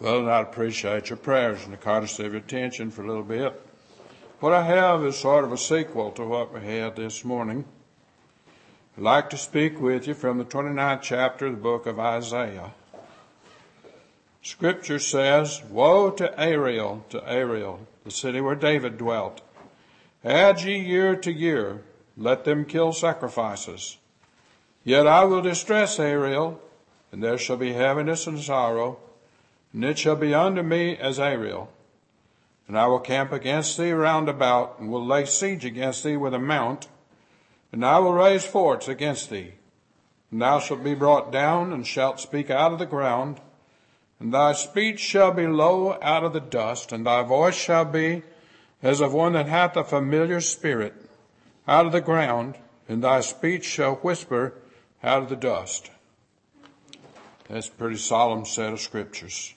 Well, and I'd appreciate your prayers and the courtesy of your attention for a little bit. What I have is sort of a sequel to what we had this morning. I'd like to speak with you from the 29th chapter of the book of Isaiah. Scripture says, "Woe to Ariel, the city where David dwelt. Add ye year to year, let them kill sacrifices. Yet I will distress Ariel, and there shall be heaviness and sorrow, and it shall be unto me as Ariel. And I will camp against thee round about, and will lay siege against thee with a mount, and I will raise forts against thee. And thou shalt be brought down, and shalt speak out of the ground, and thy speech shall be low out of the dust, and thy voice shall be as of one that hath a familiar spirit out of the ground, and thy speech shall whisper out of the dust." That's a pretty solemn set of scriptures.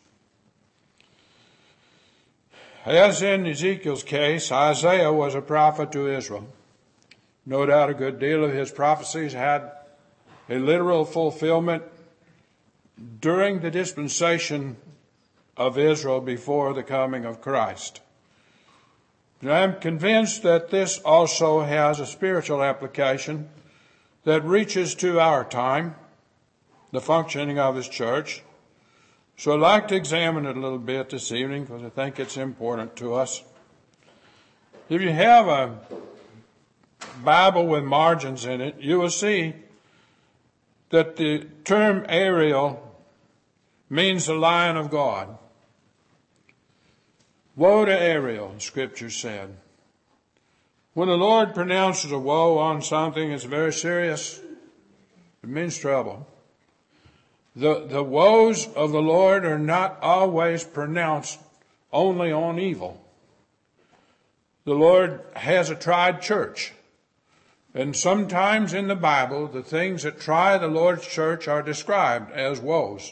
As in Ezekiel's case, Isaiah was a prophet to Israel. No doubt a good deal of his prophecies had a literal fulfillment during the dispensation of Israel before the coming of Christ. But I'm convinced that this also has a spiritual application that reaches to our time, the functioning of his church. So I'd like to examine it a little bit this evening because I think it's important to us. If you have a Bible with margins in it, you will see that the term Ariel means the Lion of God. Woe to Ariel, Scripture said. When the Lord pronounces a woe on something, it's very serious. It means trouble. The woes of the Lord are not always pronounced only on evil. The Lord has a tried church. And sometimes in the Bible, the things that try the Lord's church are described as woes.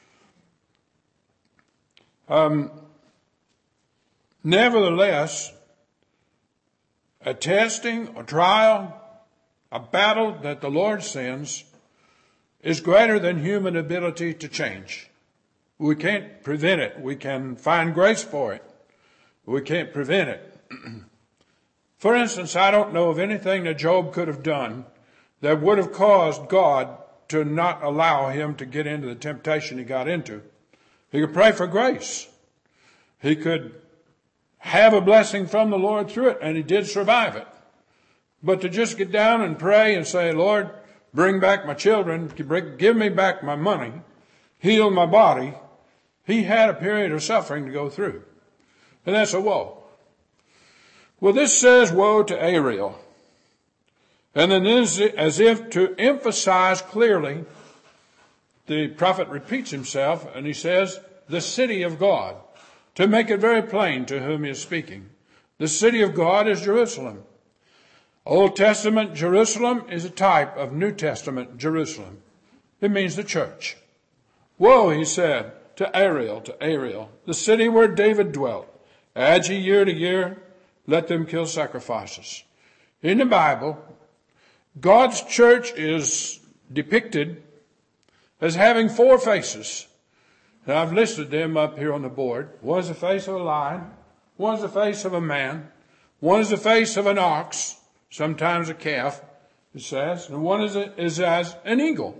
Nevertheless, a testing, a trial, a battle that the Lord sends is greater than human ability to change. We can't prevent it. We can find grace for it. We can't prevent it. For instance, I don't know of anything that Job could have done that would have caused God to not allow him to get into the temptation he got into. He could pray for grace. He could have a blessing from the Lord through it, and he did survive it. But to just get down and pray and say, "Lord, bring back my children, give me back my money, heal my body," he had a period of suffering to go through. And that's a woe. Well, this says woe to Ariel. And then as if to emphasize clearly, the prophet repeats himself and he says, the city of God, to make it very plain to whom he is speaking. The city of God is Jerusalem. Old Testament Jerusalem is a type of New Testament Jerusalem. It means the church. Woe, he said, to Ariel, the city where David dwelt. Add ye year to year, let them kill sacrifices. In the Bible, God's church is depicted as having four faces. And I've listed them up here on the board. One is the face of a lion. One is the face of a man. One is the face of an ox, sometimes a calf, it says. And one is as an eagle.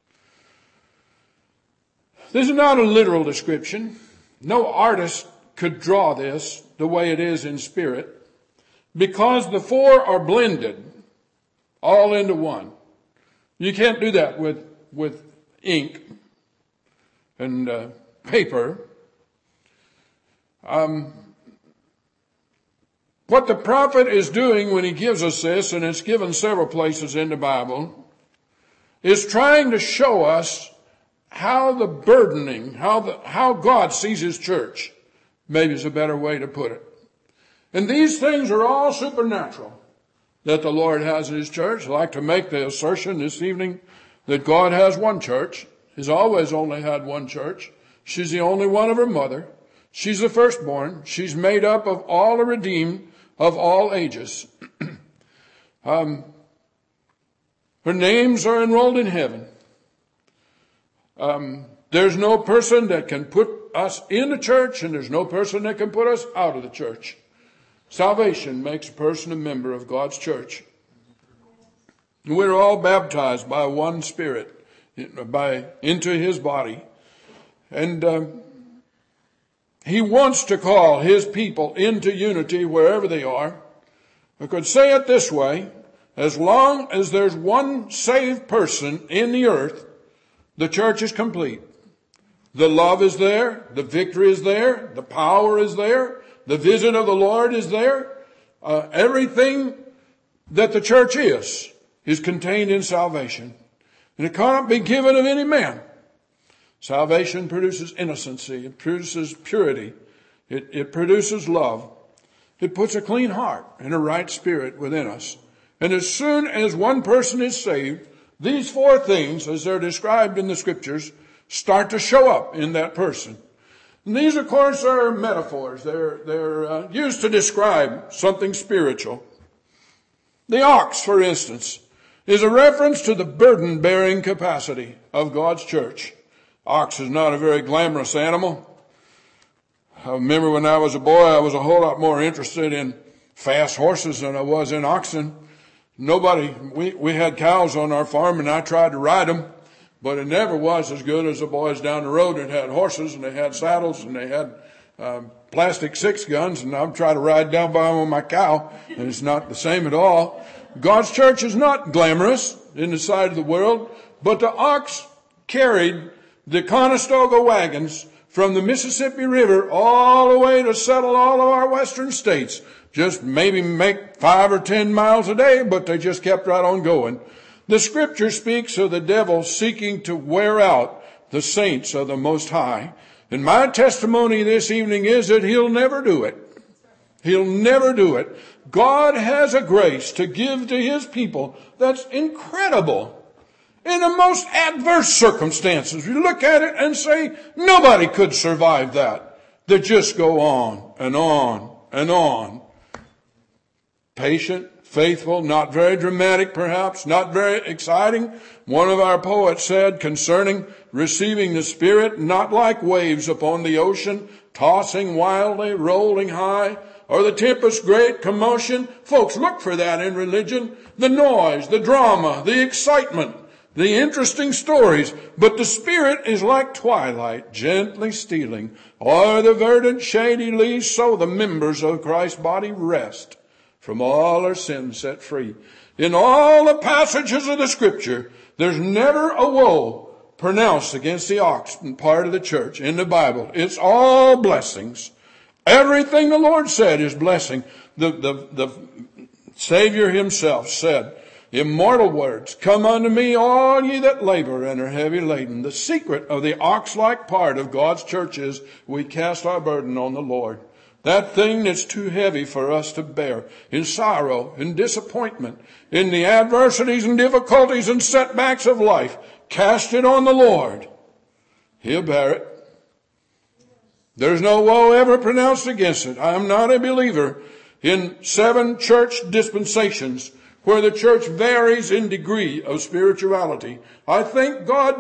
This is not a literal description. No artist could draw this the way it is in spirit, because the four are blended all into one. You can't do that with ink and paper. What the prophet is doing when he gives us this, and it's given several places in the Bible, is trying to show us how the burdening, how God sees his church, maybe is a better way to put it. And these things are all supernatural that the Lord has in his church. I'd like to make the assertion this evening that God has one church. He's always only had one church. She's the only one of her mother. She's the firstborn. She's made up of all the redeemed of all ages. Her names are enrolled in heaven. There's no person that can put us in the church, and there's no person that can put us out of the church. Salvation makes a person a member of God's church. We're all baptized by one Spirit, into His body. And He wants to call His people into unity wherever they are. I could say it this way: as long as there's one saved person in the earth, the church is complete. The love is there, the victory is there, the power is there, the visit of the Lord is there. Everything that the church is contained in salvation. And it cannot be given of any man. Salvation produces innocency. It produces purity. It produces love. It puts a clean heart and a right spirit within us. And as soon as one person is saved, these four things, as they're described in the Scriptures, start to show up in that person. And these, of course, are metaphors. They're used to describe something spiritual. The ox, for instance, is a reference to the burden-bearing capacity of God's church. Ox is not a very glamorous animal. I remember when I was a boy, I was a whole lot more interested in fast horses than I was in oxen. We had cows on our farm, and I tried to ride them, but it never was as good as the boys down the road that had horses, and they had saddles, and they had plastic 6 guns, and I'm trying to ride down by them on my cow, and it's not the same at all. God's church is not glamorous in the sight of the world, but the ox carried the Conestoga wagons from the Mississippi River all the way to settle all of our western states. Just maybe make 5 or 10 miles a day, but they just kept right on going. The Scripture speaks of the devil seeking to wear out the saints of the Most High. And my testimony this evening is that he'll never do it. He'll never do it. God has a grace to give to His people that's incredible. In the most adverse circumstances, we look at it and say, nobody could survive that. They just go on and on and on. Patient, faithful, not very dramatic perhaps, not very exciting. One of our poets said concerning receiving the Spirit, not like waves upon the ocean, tossing wildly, rolling high, or the tempest's great commotion. Folks, look for that in religion. The noise, the drama, the excitement, the interesting stories. But the Spirit is like twilight, gently stealing, or the verdant shady leaves, so the members of Christ's body rest, from all our sins set free. In all the passages of the Scripture, there's never a woe pronounced against the ox part of the church in the Bible. It's all blessings. Everything the Lord said is blessing. The Savior Himself said, immortal words, come unto me, all ye that labor and are heavy laden. The secret of the ox-like part of God's church is we cast our burden on the Lord. That thing that's too heavy for us to bear, in sorrow, in disappointment, in the adversities and difficulties and setbacks of life, cast it on the Lord. He'll bear it. There's no woe ever pronounced against it. I am not a believer in 7 church dispensations where the church varies in degree of spirituality. I think I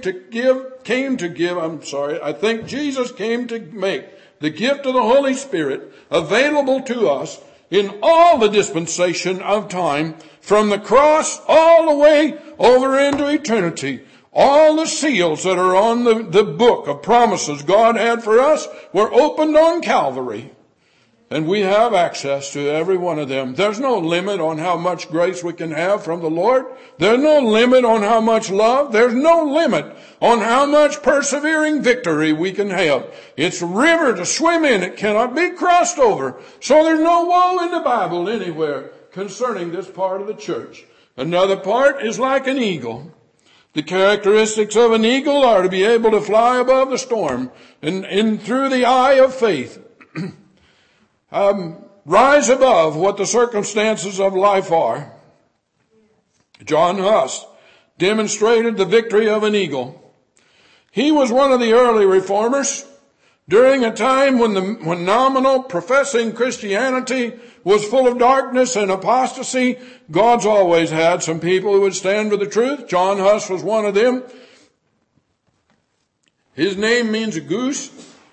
think Jesus came to make the gift of the Holy Spirit available to us in all the dispensation of time, from the cross all the way over into eternity. All the seals that are on the book of promises God had for us were opened on Calvary. And we have access to every one of them. There's no limit on how much grace we can have from the Lord. There's no limit on how much love. There's no limit on how much persevering victory we can have. It's a river to swim in. It cannot be crossed over. So there's no woe in the Bible anywhere concerning this part of the church. Another part is like an eagle. The characteristics of an eagle are to be able to fly above the storm and through the eye of faith. Rise above what the circumstances of life are. John Huss demonstrated the victory of an eagle. He was one of the early reformers during a time when nominal professing Christianity was full of darkness and apostasy. God's always had some people who would stand for the truth. John Huss was one of them. His name means a goose,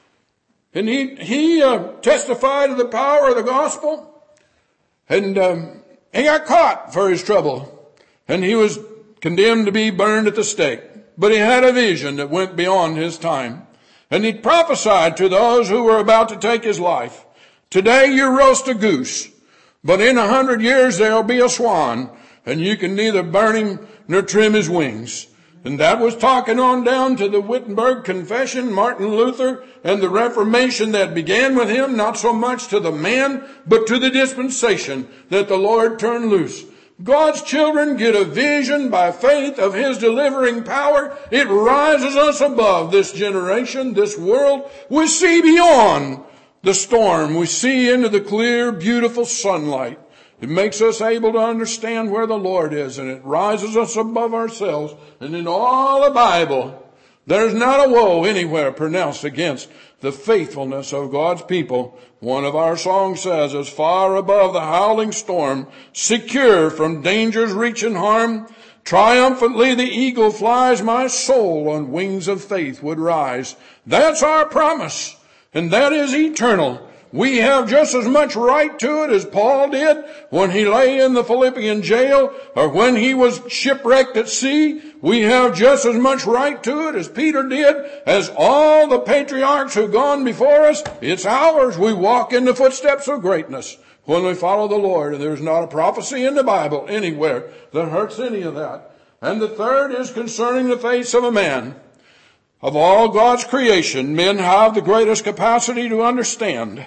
And he testified of the power of the gospel. And he got caught for his trouble. And he was condemned to be burned at the stake. But he had a vision that went beyond his time. And he prophesied to those who were about to take his life. Today you roast a goose, but in 100 years there'll be a swan, and you can neither burn him nor trim his wings. And that was talking on down to the Wittenberg Confession, Martin Luther, and the Reformation that began with him, not so much to the man, but to the dispensation that the Lord turned loose. God's children get a vision by faith of his delivering power. It rises us above this generation, this world. We see beyond the storm. We see into the clear, beautiful sunlight. It makes us able to understand where the Lord is, and it rises us above ourselves. And in all the Bible, there's not a woe anywhere pronounced against the faithfulness of God's people. One of our songs says, as far above the howling storm, secure from danger's reach and harm, triumphantly the eagle flies, my soul on wings of faith would rise. That's our promise, and that is eternal. We have just as much right to it as Paul did when he lay in the Philippian jail, or when he was shipwrecked at sea. We have just as much right to it as Peter did, as all the patriarchs who've gone before us. It's ours. We walk in the footsteps of greatness when we follow the Lord. And there's not a prophecy in the Bible anywhere that hurts any of that. And the third is concerning the face of a man. Of all God's creation, men have the greatest capacity to understand.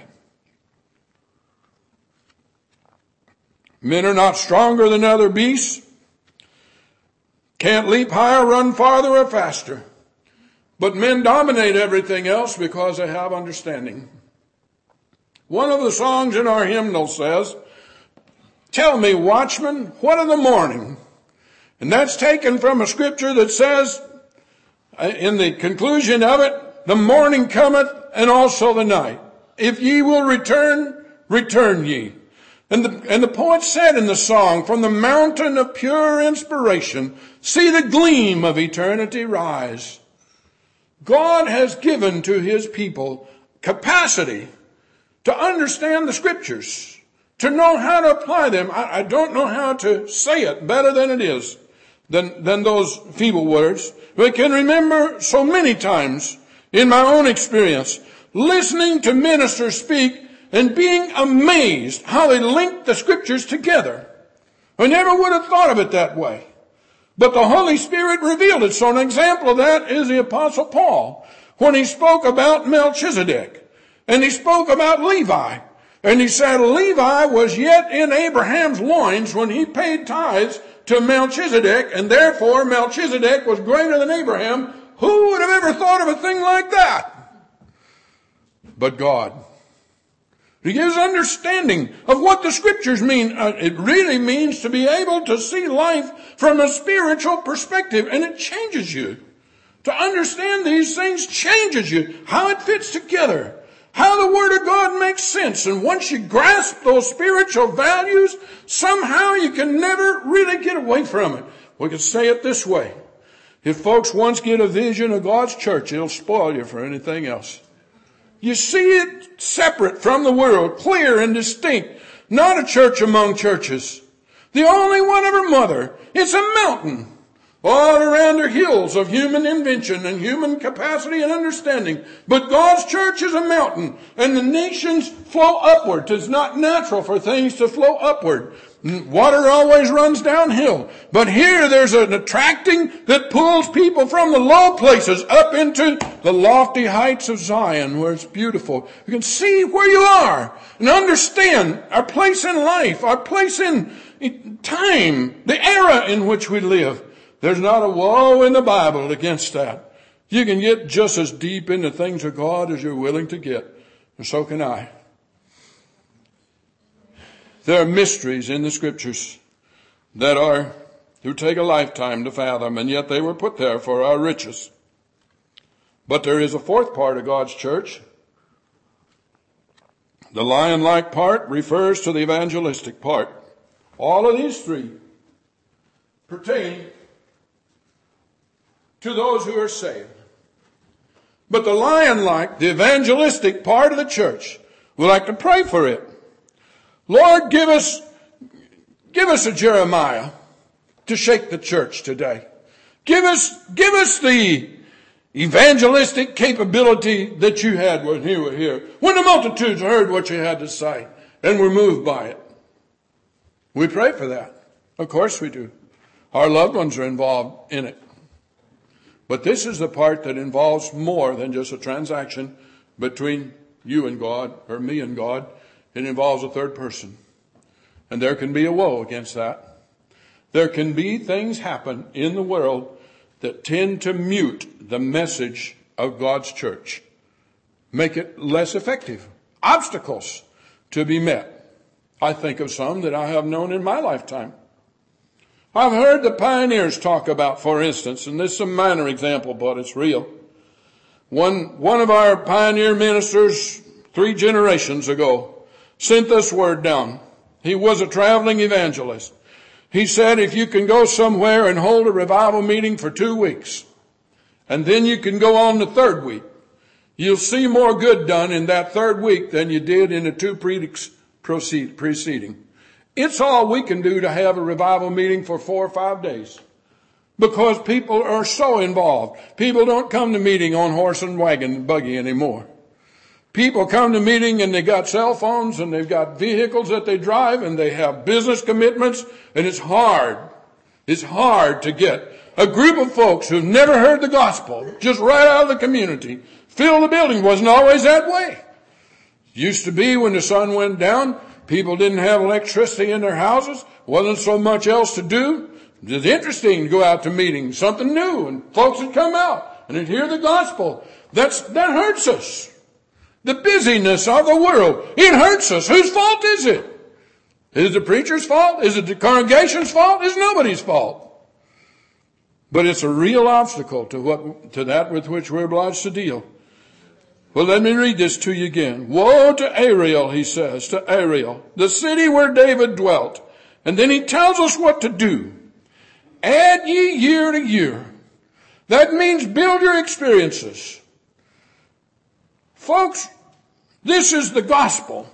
Men are not stronger than other beasts, can't leap higher, run farther or faster. But men dominate everything else because they have understanding. One of the songs in our hymnal says, tell me, watchman, what of the morning? And that's taken from a scripture that says, in the conclusion of it, the morning cometh and also the night. If ye will return, return ye. And the poet said in the song, from the mountain of pure inspiration, see the gleam of eternity rise. God has given to his people capacity to understand the scriptures, to know how to apply them. I don't know how to say it better than it is, than those feeble words. I can remember so many times in my own experience, listening to ministers speak and being amazed how they linked the scriptures together. I never would have thought of it that way. But the Holy Spirit revealed it. So an example of that is the Apostle Paul, when he spoke about Melchizedek, and he spoke about Levi. And he said Levi was yet in Abraham's loins when he paid tithes to Melchizedek, and therefore Melchizedek was greater than Abraham. Who would have ever thought of a thing like that? But God. He gives understanding of what the scriptures mean. It really means to be able to see life from a spiritual perspective, and it changes you. To understand these things changes you. How it fits together. How the Word of God makes sense. And once you grasp those spiritual values, somehow you can never really get away from it. We could say it this way. If folks once get a vision of God's church, it'll spoil you for anything else. You see it separate from the world, clear and distinct. Not a church among churches. The only one of her mother. It's a mountain. All around are hills of human invention and human capacity and understanding. But God's church is a mountain, and the nations flow upward. It's not natural for things to flow upward. Water always runs downhill. But here there's an attracting that pulls people from the low places up into the lofty heights of Zion, where it's beautiful. You can see where you are and understand our place in life, our place in time, the era in which we live. There's not a woe in the Bible against that. You can get just as deep into things of God as you're willing to get. And so can I. There are mysteries in the scriptures that take a lifetime to fathom, and yet they were put there for our riches. But there is a fourth part of God's church. The lion-like part refers to the evangelistic part. All of these three pertain to those who are saved. But the lion-like, the evangelistic part of the church, we like to pray for it. Lord, give us a Jeremiah to shake the church today. Give us the evangelistic capability that you had when you were here, when the multitudes heard what you had to say and were moved by it. We pray for that. Of course we do. Our loved ones are involved in it. But this is the part that involves more than just a transaction between you and God, or me and God. It involves a third person. And there can be a woe against that. There can be things happen in the world that tend to mute the message of God's church. Make it less effective. Obstacles to be met. I think of some that I have known in my lifetime. I've heard the pioneers talk about, for instance, and this is a minor example, but it's real. One of our pioneer ministers 3 generations ago sent this word down. He was a traveling evangelist. He said, if you can go somewhere and hold a revival meeting for 2 weeks, and then you can go on the 3rd week, you'll see more good done in that 3rd week than you did in the 2 preceding. It's all we can do to have a revival meeting for 4 or 5 days. Because people are so involved. People don't come to meeting on horse and wagon and buggy anymore. People come to meeting and they got cell phones and they've got vehicles that they drive and they have business commitments, and it's hard. It's hard to get a group of folks who've never heard the gospel just right out of the community. Fill the building. Wasn't always that way. Used to be when the sun went down, people didn't have electricity in their houses. Wasn't so much else to do. It was interesting to go out to meetings, something new, and folks would come out and they'd hear the gospel. That hurts us. The busyness of the world, it hurts us. Whose fault is it? Is it the preacher's fault? Is it the congregation's fault? It's nobody's fault. But it's a real obstacle to that with which we're obliged to deal. Well, let me read this to you again. Woe to Ariel, he says, to Ariel, the city where David dwelt. And then he tells us what to do. Add ye year to year. That means build your experiences. Folks, this is the gospel.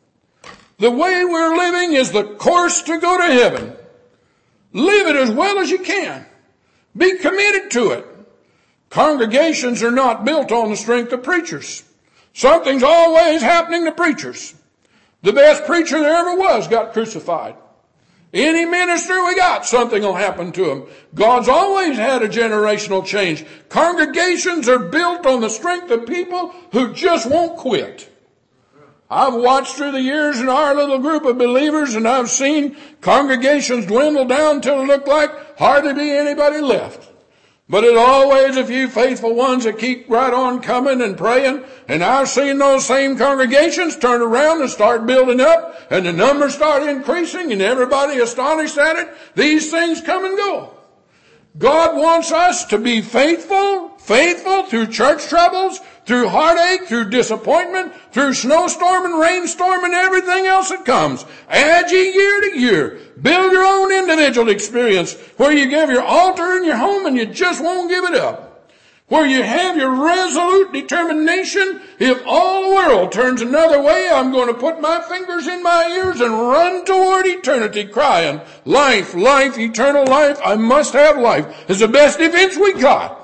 The way we're living is the course to go to heaven. Live it as well as you can. Be committed to it. Congregations are not built on the strength of preachers. Something's always happening to preachers. The best preacher there ever was got crucified. Any minister we got, something will happen to him. God's always had a generational change. Congregations are built on the strength of people who just won't quit. I've watched through the years in our little group of believers, and I've seen congregations dwindle down till it looked like hardly be anybody left. But it's always a few faithful ones that keep right on coming and praying. And I've seen those same congregations turn around and start building up, and the numbers start increasing, and everybody astonished at it. These things come and go. God wants us to be faithful through church troubles, through heartache, through disappointment, through snowstorm and rainstorm and everything else that comes. Add ye year to year. Build your own individual experience where you give your altar in your home and you just won't give it up. Where you have your resolute determination, if all the world turns another way, I'm going to put my fingers in my ears and run toward eternity crying, life, life, eternal life, I must have life. It's the best defense we got.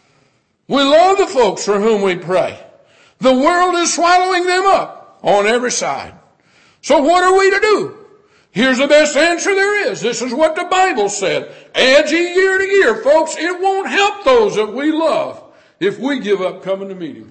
We love the folks for whom we pray. The world is swallowing them up on every side. So what are we to do? Here's the best answer there is. This is what the Bible said. Add ye year to year. Folks, it won't help those that we love if we give up coming to meeting.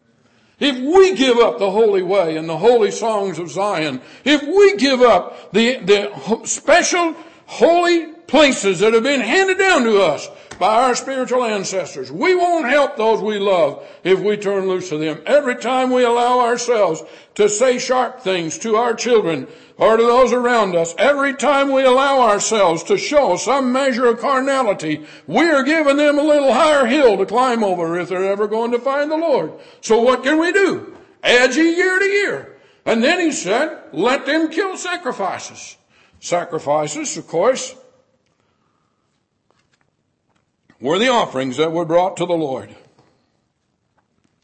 If we give up the holy way and the holy songs of Zion, if we give up the special holy places that have been handed down to us by our spiritual ancestors, we won't help those we love if we turn loose of them. Every time we allow ourselves to say sharp things to our children or to those around us, every time we allow ourselves to show some measure of carnality, we are giving them a little higher hill to climb over if they're ever going to find the Lord. So what can we do? Add ye year to year. And then he said, let them kill sacrifices. Sacrifices, of course, were the offerings that were brought to the Lord.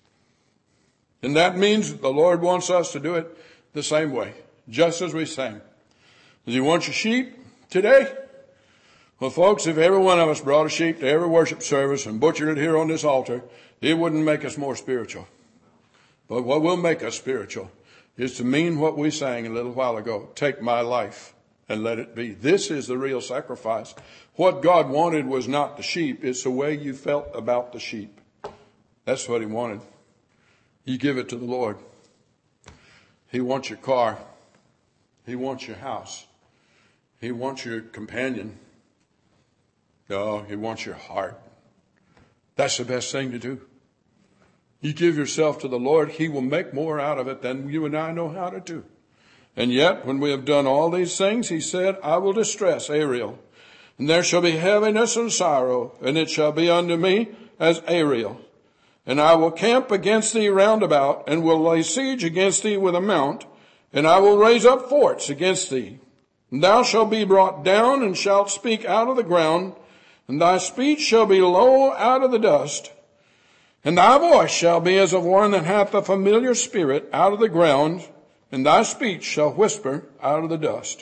And that means that the Lord wants us to do it the same way, just as we sang. Does he want your sheep today? Well, folks, if every one of us brought a sheep to every worship service and butchered it here on this altar, it wouldn't make us more spiritual. But what will make us spiritual is to mean what we sang a little while ago. Take my life and let it be. This is the real sacrifice. What God wanted was not the sheep. It's the way you felt about the sheep. That's what he wanted. You give it to the Lord. He wants your car. He wants your house. He wants your companion. No, he wants your heart. That's the best thing to do. You give yourself to the Lord, he will make more out of it than you and I know how to do. And yet, when we have done all these things, he said, I will distress Ariel, and there shall be heaviness and sorrow, and it shall be unto me as Ariel. And I will camp against thee round about, and will lay siege against thee with a mount, and I will raise up forts against thee. And thou shalt be brought down, and shalt speak out of the ground, and thy speech shall be low out of the dust. And thy voice shall be as of one that hath a familiar spirit out of the ground, and thy speech shall whisper out of the dust.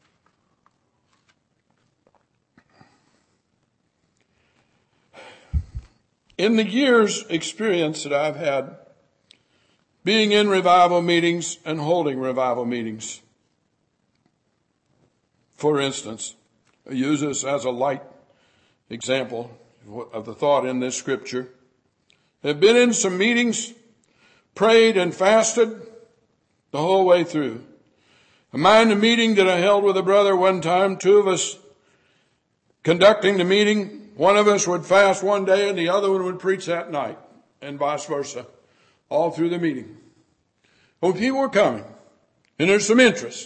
In the years' experience that I've had being in revival meetings and holding revival meetings, for instance, I use this as a light example of the thought in this scripture. I've been in some meetings, prayed and fasted the whole way through. I mind a meeting that I held with a brother one time, two of us conducting the meeting. One of us would fast one day and the other one would preach that night, and vice versa, all through the meeting. Well, people were coming, and there's some interest.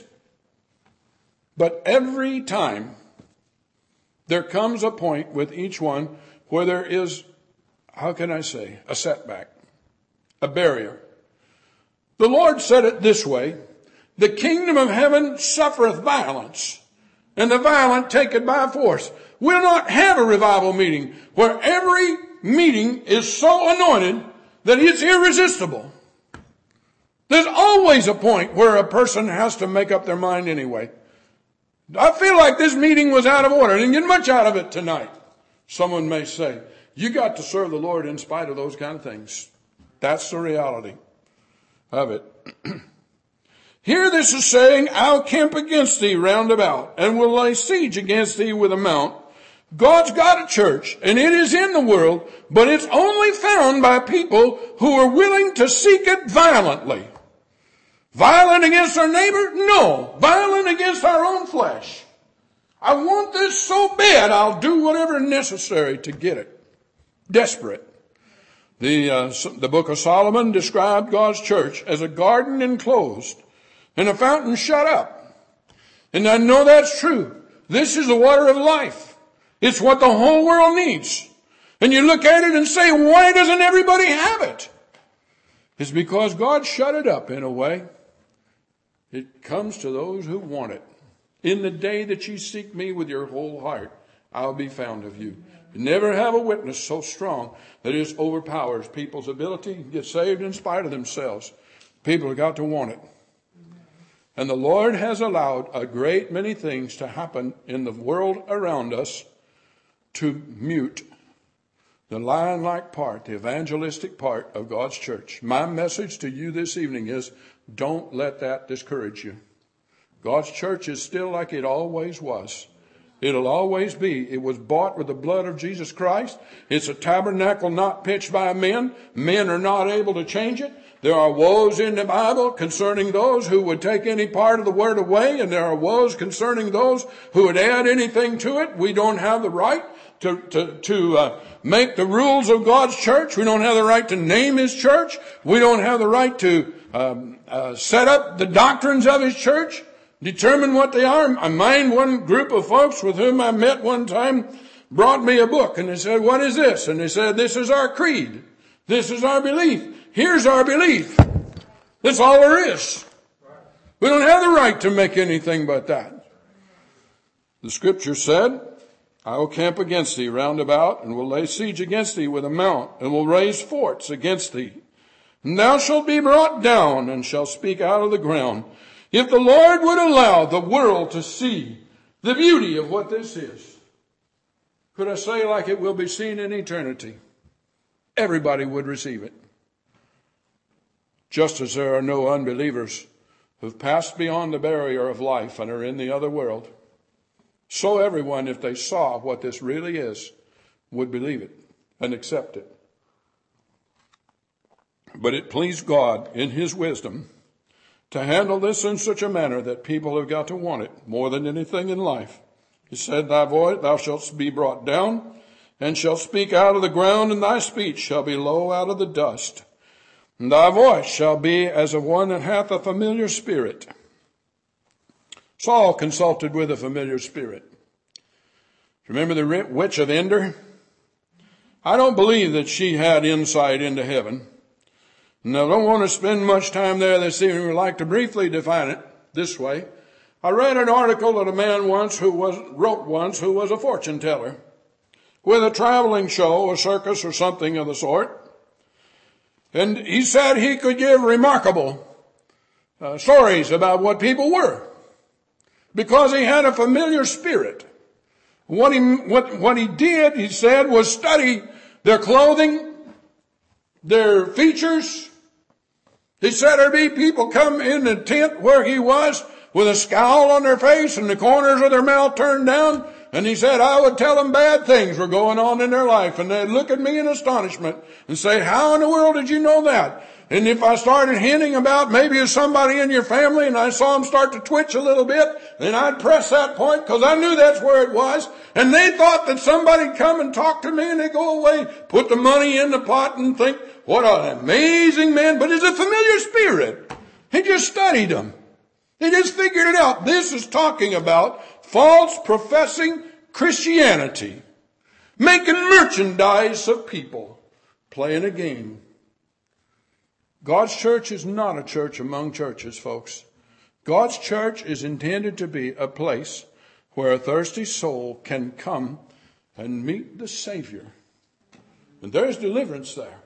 But every time there comes a point with each one where there is, how can I say, a setback, a barrier. The Lord said it this way, the kingdom of heaven suffereth violence, and the violent take it by force. We'll not have a revival meeting where every meeting is so anointed that it's irresistible. There's always a point where a person has to make up their mind anyway. I feel like this meeting was out of order. I didn't get much out of it tonight. Someone may say, you got to serve the Lord in spite of those kind of things. That's the reality of it. Here this is saying, I'll camp against thee round about, and will lay siege against thee with a mount. God's got a church, and it is in the world, but it's only found by people who are willing to seek it violently. Violent against our neighbor? No. Violent against our own flesh. I want this so bad, I'll do whatever necessary to get it. Desperate. The book of Solomon described God's church as a garden enclosed and a fountain shut up. And I know that's true. This is the water of life. It's what the whole world needs. And you look at it and say, why doesn't everybody have it? It's because God shut it up in a way. It comes to those who want it. In the day that you seek me with your whole heart, I'll be found of you. You never have a witness so strong that it overpowers people's ability to get saved in spite of themselves. People have got to want it. And the Lord has allowed a great many things to happen in the world around us to mute the lion-like part, the evangelistic part of God's church. My message to you this evening is, don't let that discourage you. God's church is still like it always was. It'll always be. It was bought with the blood of Jesus Christ. It's a tabernacle not pitched by men. Men are not able to change it. There are woes in the Bible concerning those who would take any part of the word away, and there are woes concerning those who would add anything to it. We don't have the right to make the rules of God's church. We don't have the right to name his church. We don't have the right to set up the doctrines of his church, determine what they are. I mind one group of folks with whom I met one time brought me a book, and they said, what is this? And they said, this is our creed. This is our belief. Here's our belief. That's all there is. We don't have the right to make anything but that. The scripture said, I will camp against thee round about, and will lay siege against thee with a mount, and will raise forts against thee. And thou shalt be brought down, and shalt speak out of the ground. If the Lord would allow the world to see the beauty of what this is, could I say, like it will be seen in eternity, everybody would receive it. Just as there are no unbelievers who've passed beyond the barrier of life and are in the other world, so everyone, if they saw what this really is, would believe it and accept it. But it pleased God in his wisdom to handle this in such a manner that people have got to want it more than anything in life. He said, thy voice, thou shalt be brought down, and shalt speak out of the ground, and thy speech shall be low out of the dust. And thy voice shall be as of one that hath a familiar spirit. Saul consulted with a familiar spirit. Remember the witch of Endor? I don't believe that she had insight into heaven. And I don't want to spend much time there this evening. I'd like to briefly define it this way. I read an article that a man wrote once who was a fortune teller with a traveling show, a circus or something of the sort. And he said he could give remarkable stories about what people were because he had a familiar spirit. What he did, he said, was study their clothing, their features. He said there'd be people come in the tent where he was with a scowl on their face and the corners of their mouth turned down. And he said, I would tell them bad things were going on in their life. And they'd look at me in astonishment and say, how in the world did you know that? And if I started hinting about maybe it's somebody in your family and I saw them start to twitch a little bit, then I'd press that point because I knew that's where it was. And they thought that somebody'd come and talk to me and they'd go away, put the money in the pot and think, what an amazing man. But it's a familiar spirit. He just studied them. He just figured it out. This is talking about false professing Christianity, making merchandise of people, playing a game. God's church is not a church among churches, folks. God's church is intended to be a place where a thirsty soul can come and meet the Savior. And there's deliverance there.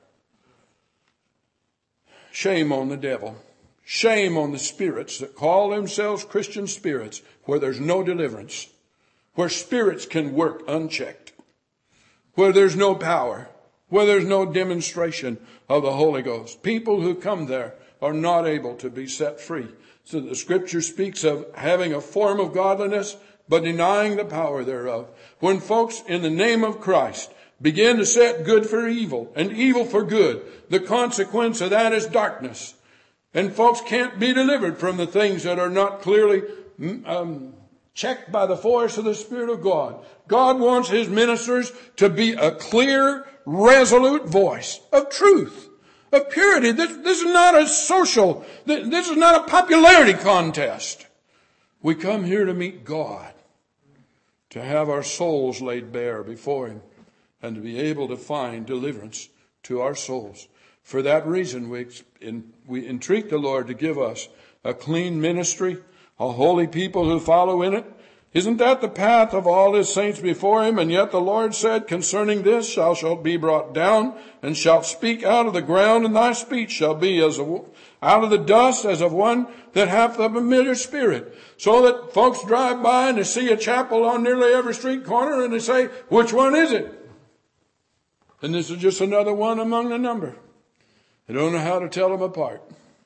Shame on the devil. Shame on the spirits that call themselves Christian spirits where there's no deliverance, where spirits can work unchecked, where there's no power, where there's no demonstration of the Holy Ghost. People who come there are not able to be set free. So the scripture speaks of having a form of godliness, but denying the power thereof. When folks in the name of Christ begin to set good for evil and evil for good, the consequence of that is darkness. And folks can't be delivered from the things that are not clearly checked by the force of the Spirit of God. God wants his ministers to be a clear, resolute voice of truth, of purity. This is not a social, this is not a popularity contest. We come here to meet God, to have our souls laid bare before him, and to be able to find deliverance to our souls. For that reason, we entreat the Lord to give us a clean ministry, a holy people who follow in it. Isn't that the path of all his saints before him? And yet the Lord said concerning this, thou shalt be brought down and shalt speak out of the ground, and thy speech shall be out of the dust as of one that hath a familiar spirit. So that folks drive by and they see a chapel on nearly every street corner and they say, which one is it? And this is just another one among the number. They don't know how to tell them apart.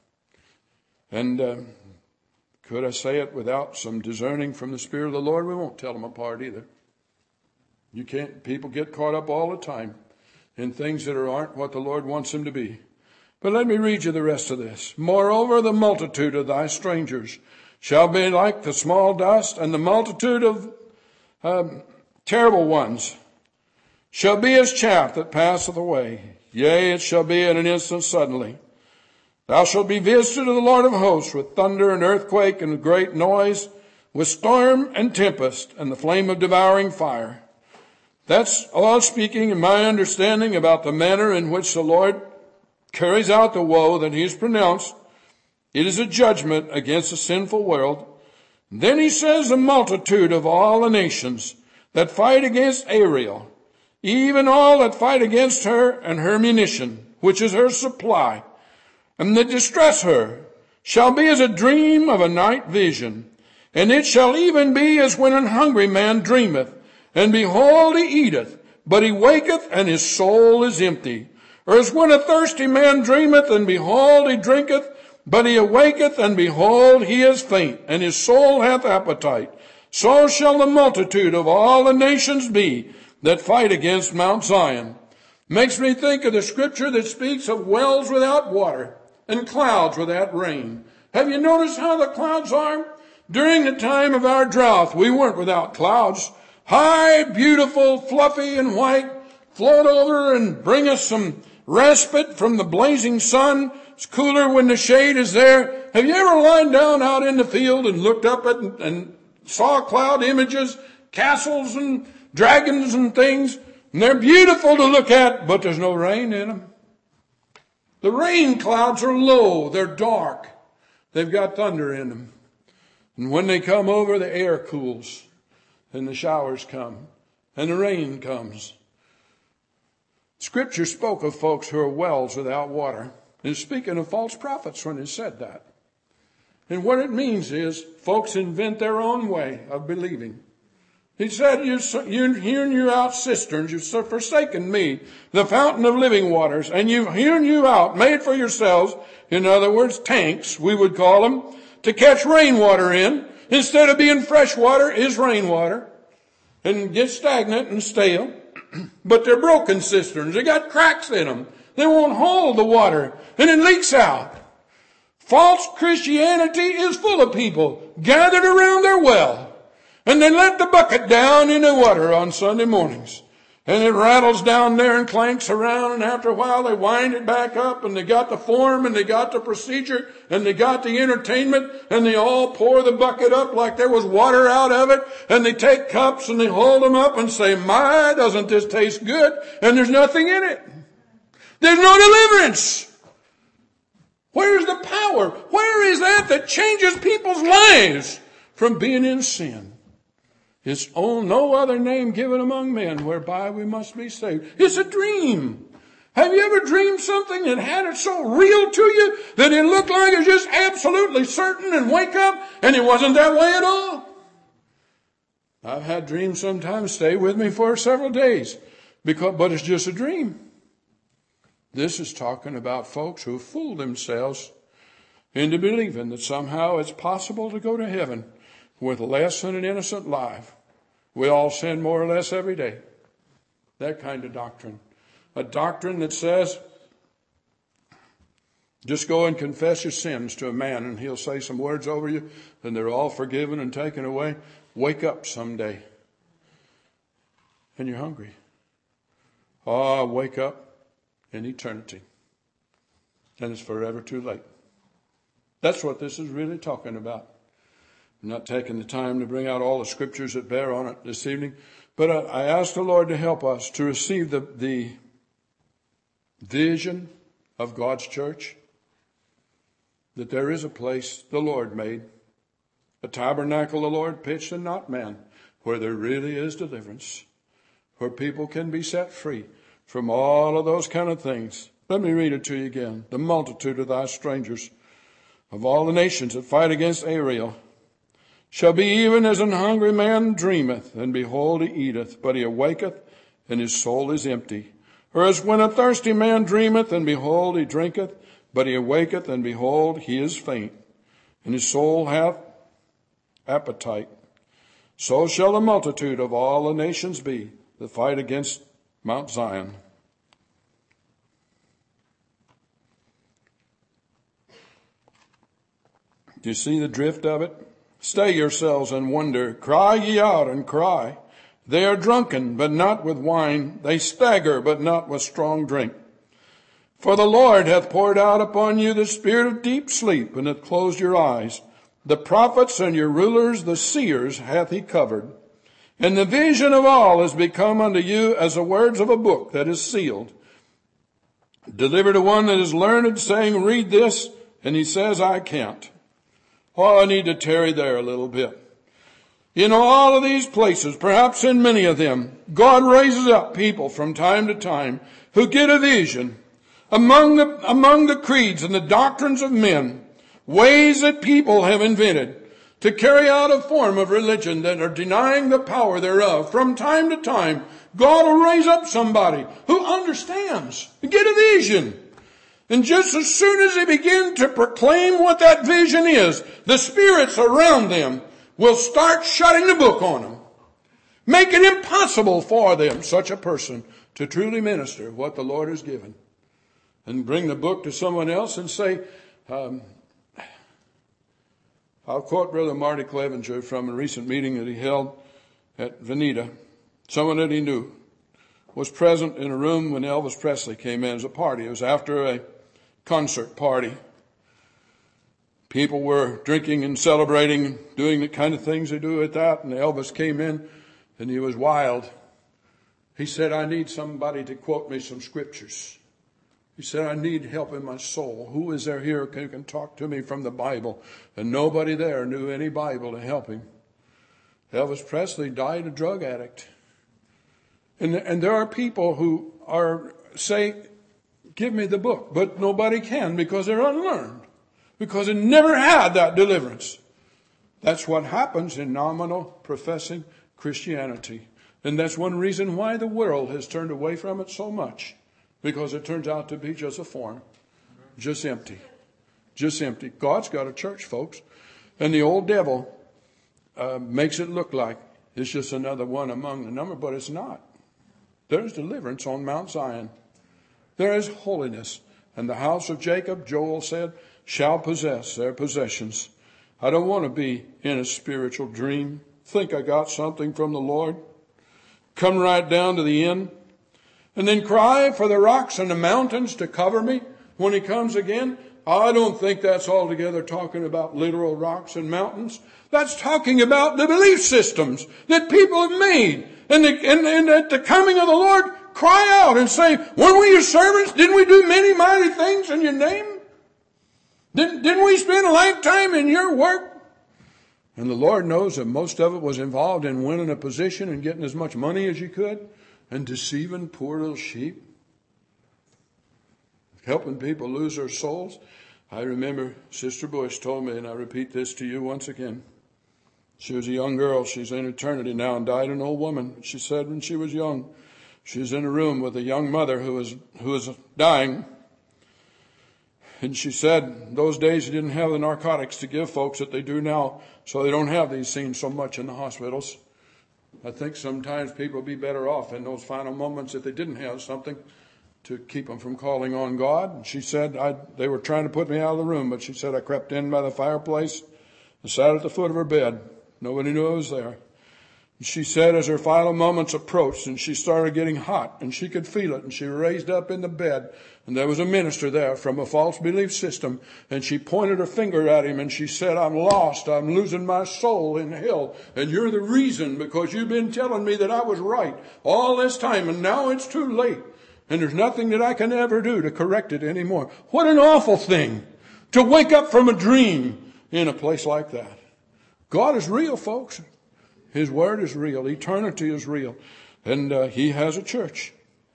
And could I say it without some discerning from the Spirit of the Lord? We won't tell them apart either. You can't. People get caught up all the time in things that aren't what the Lord wants them to be. But let me read you the rest of this. Moreover, the multitude of thy strangers shall be like the small dust, and the multitude of terrible ones shall be as chaff that passeth away. Yea, it shall be in an instant suddenly. Thou shalt be visited of the Lord of hosts with thunder and earthquake and great noise, with storm and tempest and the flame of devouring fire. That's all speaking in my understanding about the manner in which the Lord carries out the woe that he has pronounced. It is a judgment against a sinful world. Then he says the multitude of all the nations that fight against Ariel, even all that fight against her and her munition, which is her supply, and that distress her shall be as a dream of a night vision. And it shall even be as when an hungry man dreameth, and behold, he eateth, but he waketh, and his soul is empty. Or as when a thirsty man dreameth, and behold, he drinketh, but he awaketh, and behold, he is faint, and his soul hath appetite. So shall the multitude of all the nations be that fight against Mount Zion. Makes me think of the scripture that speaks of wells without water and clouds without rain. Have you noticed how the clouds are? During the time of our drought, we weren't without clouds. High, beautiful, fluffy, and white, float over and bring us some respite from the blazing sun. It's cooler when the shade is there. Have you ever lain down out in the field and looked up at and saw cloud images, castles and dragons and things? And they're beautiful to look at, but there's no rain in them. The rain clouds are low. They're dark. They've got thunder in them. And when they come over, the air cools, and the showers come, and the rain comes. Scripture spoke of folks who are wells without water. It's speaking of false prophets when it said that. And what it means is folks invent their own way of believing. He said, you've hewn you out cisterns, you've forsaken me, the fountain of living waters, and you've hewn you out, made for yourselves, in other words, tanks, we would call them, to catch rainwater in. Instead of being fresh water, is rainwater, and get stagnant and stale. But they're broken cisterns. They got cracks in them. They won't hold the water, and it leaks out. False Christianity is full of people gathered around their well, and they let the bucket down in the water on Sunday mornings. And it rattles down there and clanks around, and after a while they wind it back up, and they got the form, and they got the procedure, and they got the entertainment, and they all pour the bucket up like there was water out of it, and they take cups and they hold them up and say, my, doesn't this taste good? And there's nothing in it. There's no deliverance. Where's the power? Where is that changes people's lives from being in sin? It's no other name given among men whereby we must be saved. It's a dream. Have you ever dreamed something that had it so real to you that it looked like it was just absolutely certain, and wake up and it wasn't that way at all? I've had dreams sometimes stay with me for several days, but it's just a dream. This is talking about folks who fool themselves into believing that somehow it's possible to go to heaven with less than an innocent life. We all sin more or less every day. That kind of doctrine. A doctrine that says, just go and confess your sins to a man and he'll say some words over you and they're all forgiven and taken away. Wake up someday and you're hungry. Wake up in eternity. And it's forever too late. That's what this is really talking about. I'm not taking the time to bring out all the scriptures that bear on it this evening, but I ask the Lord to help us to receive the vision of God's church, that there is a place the Lord made, a tabernacle the Lord pitched and not man, where there really is deliverance, where people can be set free from all of those kind of things. Let me read it to you again. The multitude of thy strangers of all the nations that fight against Ariel shall be even as an hungry man dreameth, and behold, he eateth, but he awaketh, and his soul is empty. Or as when a thirsty man dreameth, and behold, he drinketh, but he awaketh, and behold, he is faint, and his soul hath appetite. So shall the multitude of all the nations be that fight against Mount Zion. Do you see the drift of it? Stay yourselves and wonder. Cry ye out and cry. They are drunken, but not with wine. They stagger, but not with strong drink. For the Lord hath poured out upon you the spirit of deep sleep, and hath closed your eyes. The prophets and your rulers, the seers, hath he covered. And the vision of all is become unto you as the words of a book that is sealed. Deliver to one that is learned, saying, read this, and he says, I can't. I need to tarry there a little bit. In all of these places, perhaps in many of them, God raises up people from time to time who get a vision among the creeds and the doctrines of men, ways that people have invented to carry out a form of religion that are denying the power thereof. From time to time, God will raise up somebody who understands, get a vision. And just as soon as they begin to proclaim what that vision is, the spirits around them will start shutting the book on them. Make it impossible for them, such a person, to truly minister what the Lord has given. And bring the book to someone else and say, I'll quote Brother Marty Clevenger from a recent meeting that he held at Veneta. Someone that he knew was present in a room when Elvis Presley came in as a party. It was after a concert party. People were drinking and celebrating and doing the kind of things they do at that. And Elvis came in and he was wild. He said, I need somebody to quote me some scriptures. He said, I need help in my soul. Who is there here who can talk to me from the Bible? And nobody there knew any Bible to help him. Elvis Presley died a drug addict. And there are people who say, give me the book. But nobody can because they're unlearned. Because they never had that deliverance. That's what happens in nominal professing Christianity. And that's one reason why the world has turned away from it so much. Because it turns out to be just a form. Just empty. Just empty. God's got a church, folks. And the old devil makes it look like it's just another one among the number, but it's not. There's deliverance on Mount Zion. There is holiness. And the house of Jacob, Joel said, shall possess their possessions. I don't want to be in a spiritual dream. Think I got something from the Lord. Come right down to the end. And then cry for the rocks and the mountains to cover me when he comes again. I don't think that's altogether talking about literal rocks and mountains. That's talking about the belief systems that people have made. And at the coming of the Lord, cry out and say, weren't we your servants? Didn't we do many mighty things in your name? Didn't we spend a lifetime in your work? And the Lord knows that most of it was involved in winning a position and getting as much money as you could and deceiving poor little sheep, helping people lose their souls. I remember Sister Bush told me, and I repeat this to you once again. She was a young girl. She's in eternity now and died an old woman. She said when she was young, she was in a room with a young mother who was dying. And she said those days you didn't have the narcotics to give folks that they do now, so they don't have these scenes so much in the hospitals. I think sometimes people would be better off in those final moments if they didn't have something to keep them from calling on God. And she said they were trying to put me out of the room, but she said I crept in by the fireplace and sat at the foot of her bed. Nobody knew I was there. And she said as her final moments approached and she started getting hot and she could feel it and she raised up in the bed and there was a minister there from a false belief system and she pointed her finger at him and she said, I'm lost. I'm losing my soul in hell. And you're the reason because you've been telling me that I was right all this time and now it's too late. And there's nothing that I can ever do to correct it anymore. What an awful thing to wake up from a dream in a place like that. God is real, folks. His word is real. Eternity is real. And he has a church.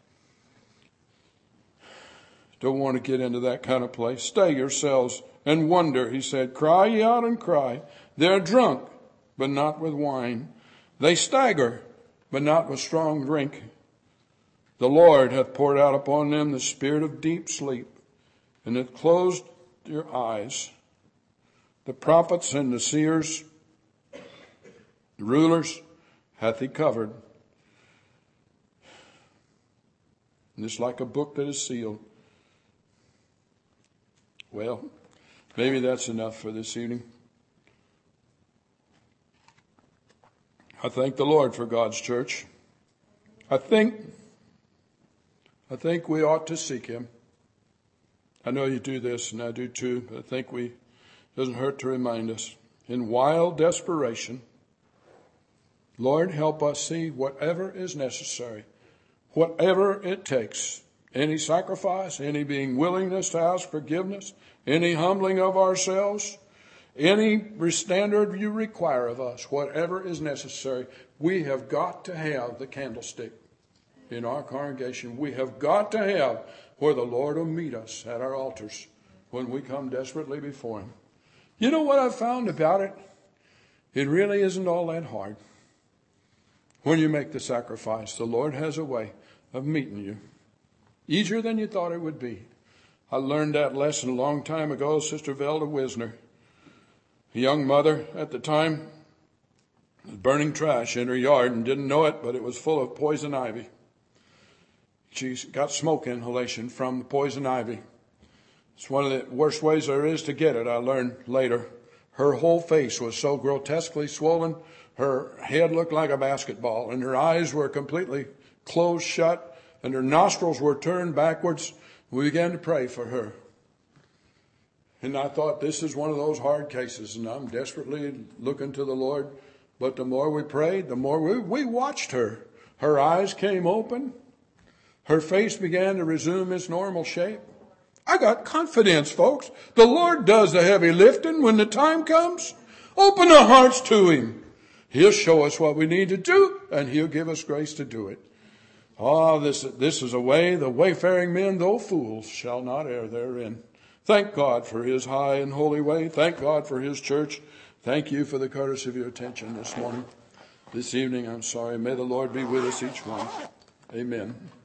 Don't want to get into that kind of place. Stay yourselves and wonder, he said. Cry ye out and cry. They're drunk, but not with wine. They stagger, but not with strong drink. The Lord hath poured out upon them the spirit of deep sleep, and hath closed their eyes. The prophets and the seers, the rulers, hath he covered. And it's like a book that is sealed. Well, maybe that's enough for this evening. I thank the Lord for God's church. I think we ought to seek him. I know you do this, and I do too, but I think it doesn't hurt to remind us. In wild desperation, Lord, help us see whatever is necessary, whatever it takes, any sacrifice, any being willingness to ask forgiveness, any humbling of ourselves, any standard you require of us, whatever is necessary. We have got to have the candlestick in our congregation. We have got to have where the Lord will meet us at our altars when we come desperately before Him. You know what I've found about it? It really isn't all that hard. When you make the sacrifice, the Lord has a way of meeting you. Easier than you thought it would be. I learned that lesson a long time ago. Sister Velda Wisner, a young mother at the time, was burning trash in her yard and didn't know it, but it was full of poison ivy. She got smoke inhalation from the poison ivy. It's one of the worst ways there is to get it, I learned later. Her whole face was so grotesquely swollen, her head looked like a basketball, and her eyes were completely closed shut, and her nostrils were turned backwards. We began to pray for her. And I thought, this is one of those hard cases, and I'm desperately looking to the Lord. But the more we prayed, the more we watched her. Her eyes came open. Her face began to resume its normal shape. I got confidence, folks. The Lord does the heavy lifting when the time comes. Open our hearts to Him. He'll show us what we need to do, and He'll give us grace to do it. This is a way the wayfaring men, though fools, shall not err therein. Thank God for His high and holy way. Thank God for His church. Thank you for the courtesy of your attention this morning. This evening, I'm sorry. May the Lord be with us each one. Amen.